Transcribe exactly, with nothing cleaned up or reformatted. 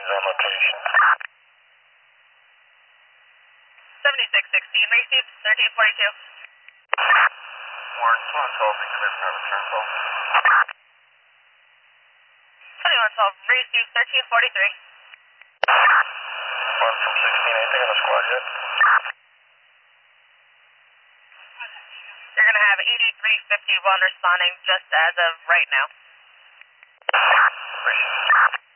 on location. seventy-six sixteen, received thirteen forty-two. Warren, twenty-one twelve, be clear for a return call. twenty-one twelve, received thirteen forty-three. One from sixteen, anything on the squad yet? You're going to have eighty-three fifty-one responding just as of right now. Appreciate it.